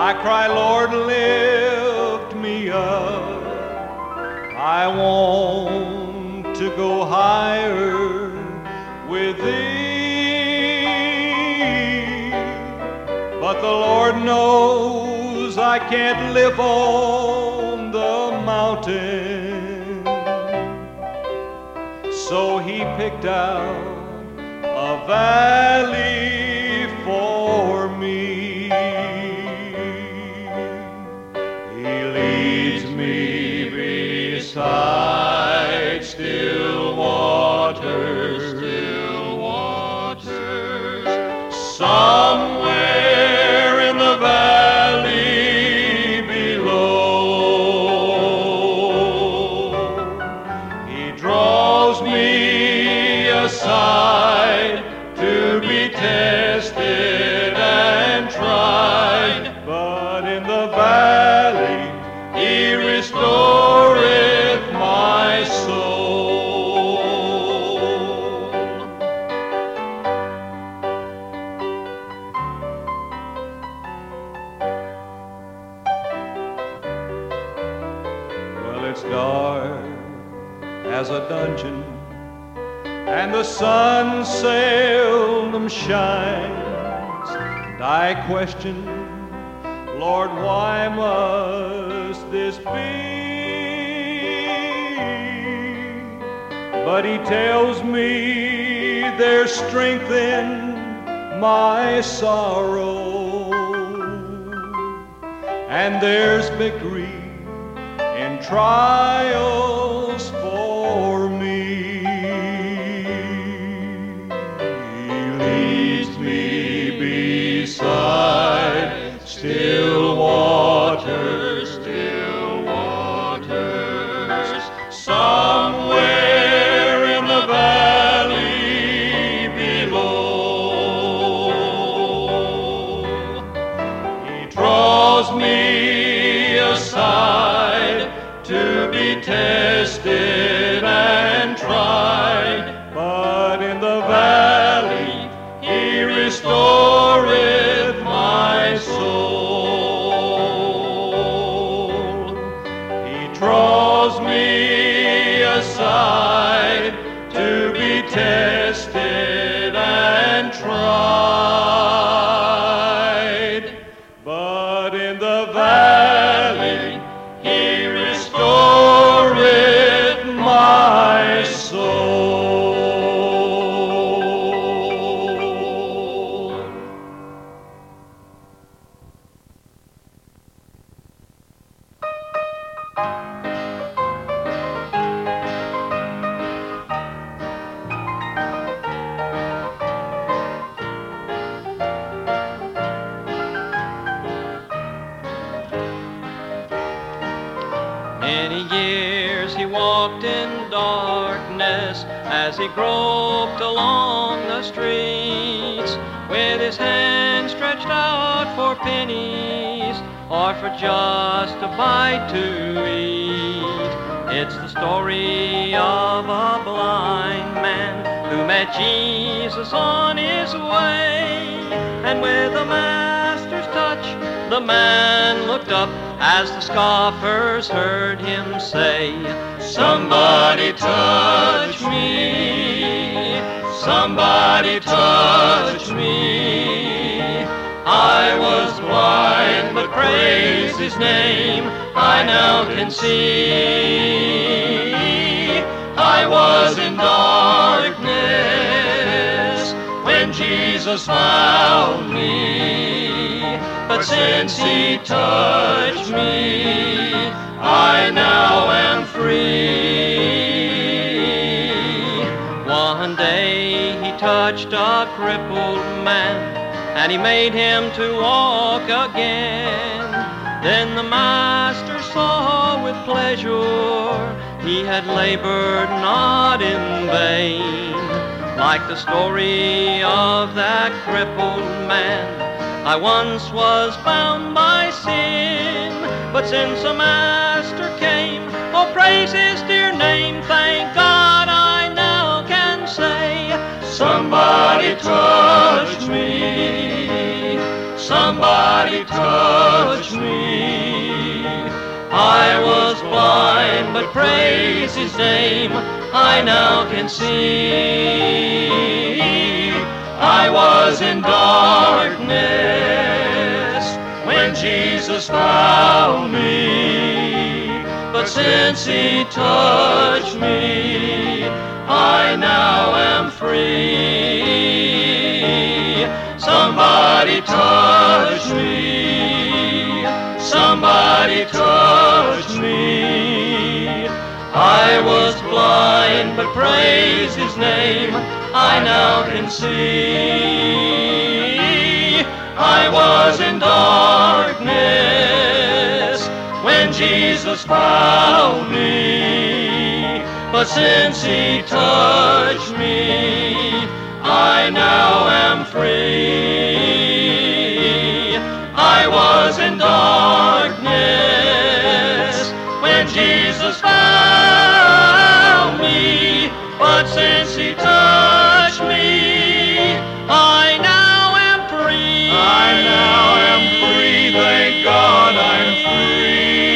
I cry, Lord, lift me up. I want to go higher with thee. But the Lord knows I can't live on the mountain. So he picked out a valley for me. He leads me beside still waters, somewhere in the valley below. He draws me aside to be tested and tried, but in the valley he restoreth my soul. Well, it's dark as a dungeon, and the sun seldom shines, and I question, Lord, why must this be? But he tells me there's strength in my sorrow, and there's victory in trials for me. He leads me beside still waters, somewhere in the valley below. He draws me aside to be tested and tried, but in the valley he restoreth my soul. He draws me aside to be tested and tried, but in the valley he restoreth my soul. Many years he walked in darkness as he groped along the streets, with his hand stretched out for pennies or for just a bite to eat. It's the story of a blind man who met Jesus on his way, and with a master's touch the man looked up as the scoffers heard him say, "Somebody touch me, somebody touch me. I was blind, but praise his name, I now can see. I was in darkness when Jesus found me, but since he touched me, I now am free." One day he touched a crippled man, and he made him to walk again. Then the master saw with pleasure he had labored not in vain. Like the story of that crippled man, I once was bound by sin, but since a master came, oh praise his dear name, thank God I now can say, "Somebody touch me, somebody touch me. I was blind, but praise His name, I now can see. I was in darkness when Jesus found me, but since He touched me, I now am free. Somebody touch me, somebody touch me. I was blind, but praise His name, I now can see. I was in darkness when Jesus found me, but since He touched me, I now am free. I was in darkness when Jesus found me, but since He touched me, I now am free. I now am free, thank God I'm free.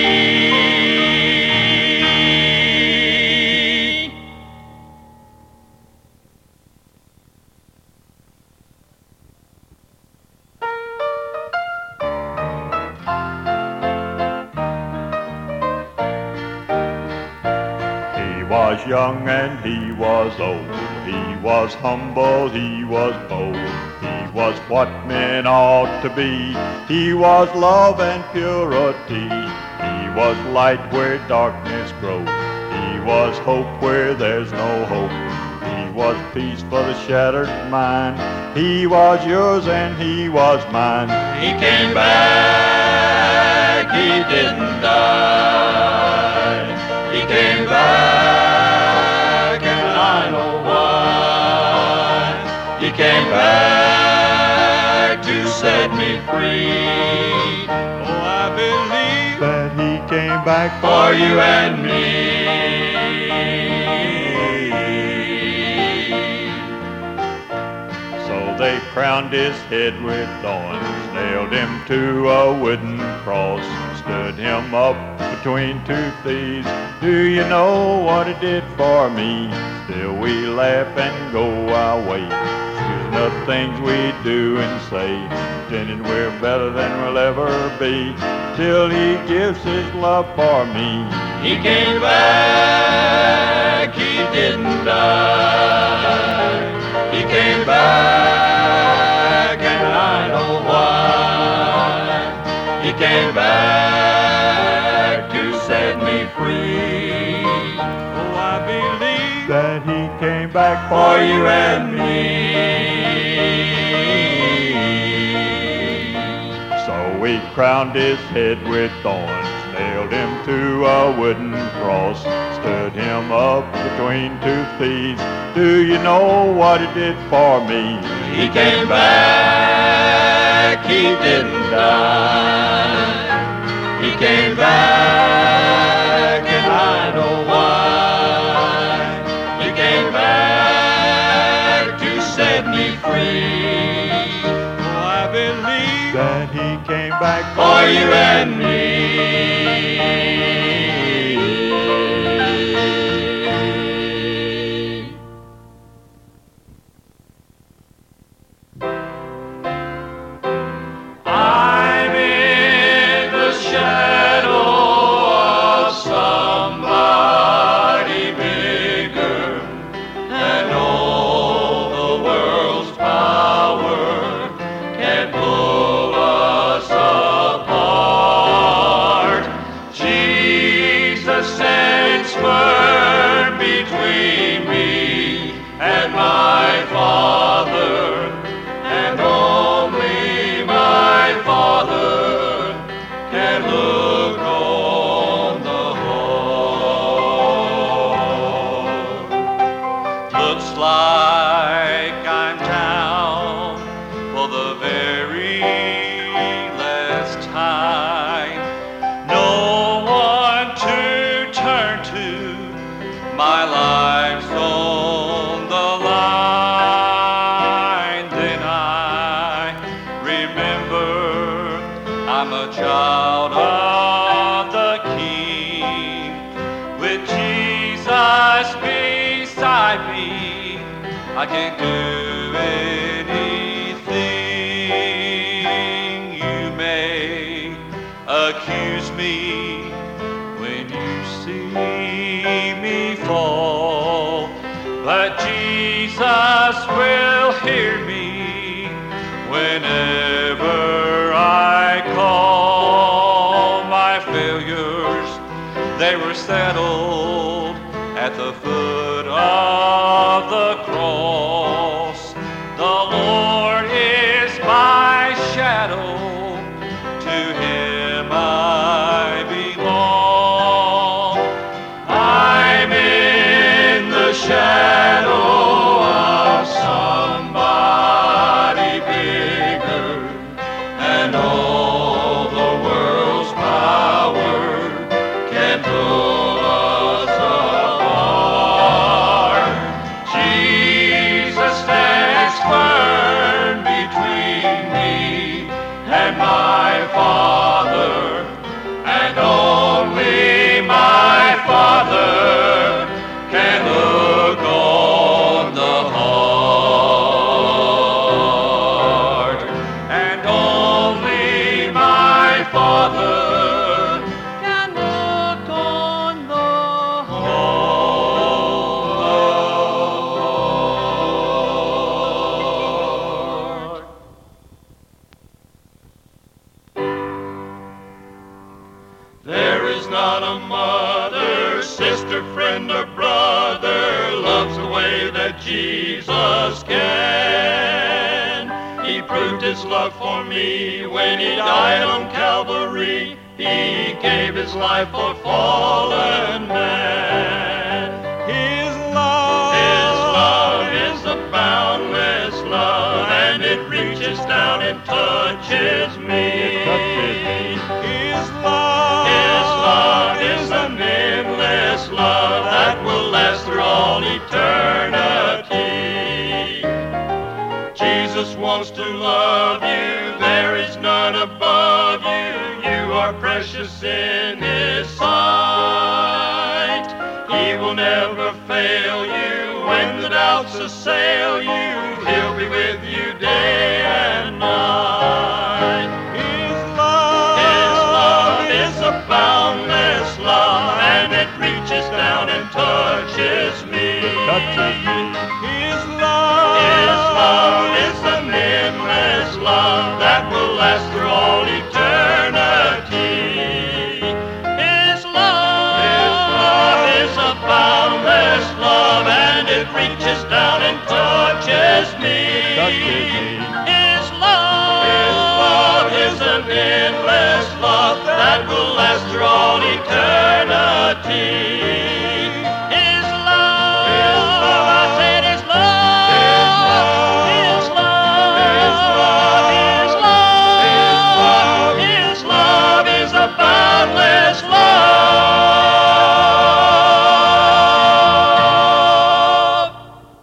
He was young and he was old. He was humble, he was bold. He was what men ought to be. He was love and purity. He was light where darkness grows. He was hope where there's no hope. He was peace for the shattered mind. He was yours and he was mine. He came back, He didn't die. He came back, and I know why. He came back to set me free. Oh, I believe That he came back for you and me. So they crowned his head with thorns, nailed him to a wooden cross, stood him up between two thieves. Do you know what it did for me? Still we laugh and go our way, excusing the things we do and say, pretending we're better than we'll ever be, till he gives his love for me. He came back, He didn't die. He came back, and I know why. He came back to set me free. Oh, I believe That he came back for you and me. So we crowned his head with thorns, nailed him to a wooden cross, stood him up between two thieves. Do you know what it did for me? He came back, He didn't die. He came back, and I know why. He came back to set me free. Oh, I believe That he came back for you and me. I'm in the shadow of somebody bigger, and all the world's power can't pull us apart. Jesus stands firm between me and my Father, and only my Father can look on the heart. Looks like I'm down for the very last time. No one to turn to, my life's on the line. Then I remember With Jesus beside me, I can't do anything. You may accuse me when you see me fall, but Jesus will hear me whenever I call. My failures, they were settled at the foot of the cross. The Lord is my shadow, to Him I belong. I'm in the shadow of somebody bigger, and all the world's power can pull us apart. Jesus stands firm between me and my Father, and only my Father can look on the heart, and only my Father can look on the heart. There is not a mother, sister, friend, or brother loves the way that Jesus can. He proved His love for me when He died on Calvary. He gave His life for fallen man. His love is a boundless love, and it reaches down and touches me. His love is an endless love that will last through all eternity. Jesus wants to love you, there is none above you. You are precious in His sight. He will never fail you when the doubts assail you. He'll be with you day and night. His love is a boundless love, and it reaches down and touches me. His love is an endless love that will last through all eternity. His love is a boundless love, and it reaches down and touches me. His love is an endless love that will last through all eternity. His love, I said His love, His love, His love, His love is a boundless love.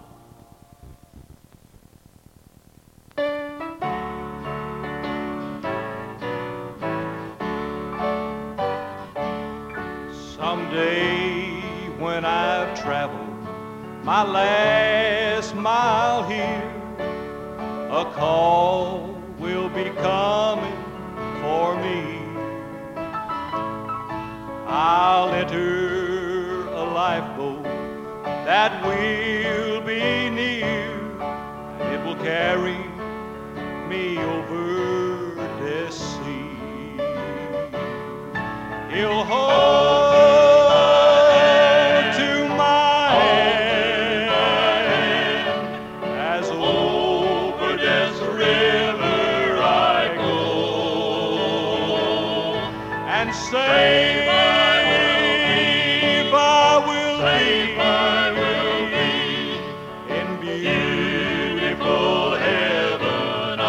Someday when I've traveled my last mile here, a call will be coming for me. I'll enter a lifeboat that will be near, and it will carry me over the sea. He'll hold to my hand as over this river I go, and safe I will be in beautiful heaven. I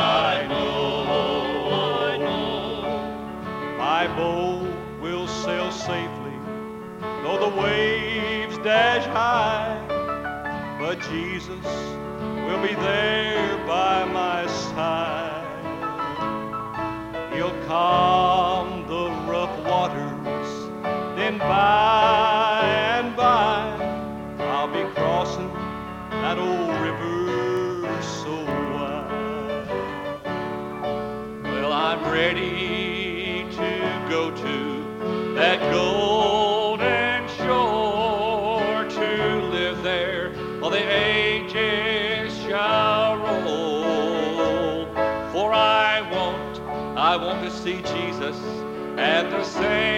know my boat will sail safely, though the waves dash high, but Jesus will be there by my side. He'll calm the rough waters, then by the same.